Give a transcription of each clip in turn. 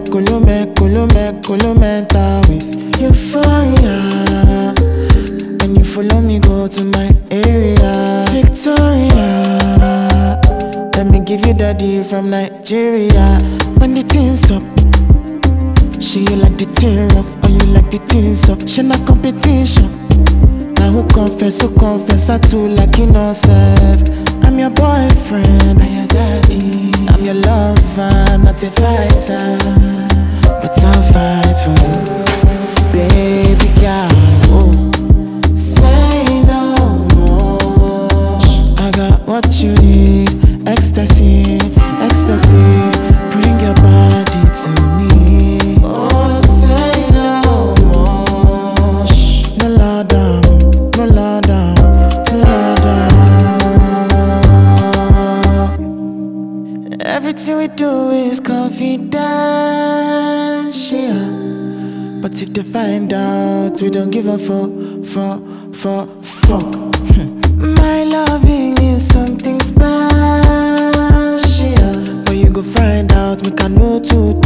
kulume tawis. Euphoria, and you follow me go to my area. Victoria, let me give you daddy from Nigeria. When the things up, she you like the tear off, or you like the things up. She not competition. Now who confess, I too like innocence. I'm your boyfriend, I'm your daddy. I'm your lover, not a fighter, but I'll fight for you, baby girl. Oh, say no more. I got what you need, ecstasy, ecstasy. Bring your body to me. Oh, say no more. No lie down, no lie down, no lie down. Everything we do is confidential, but if they find out, we don't give a fuck. My loving is something special, but you go find out, make I know too.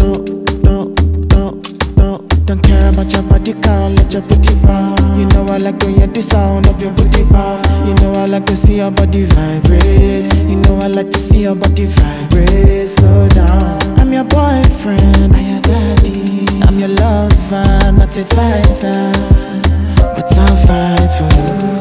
Don't care about your body count, let your booty bounce. You know I like to hear the sound of your booty bounce. You know I like to see your body vibrate. You know I like to see your body vibrate. Slow down. I'm your boyfriend, I'm your daddy. I'm your lover, not a fighter, but I'll fight for you.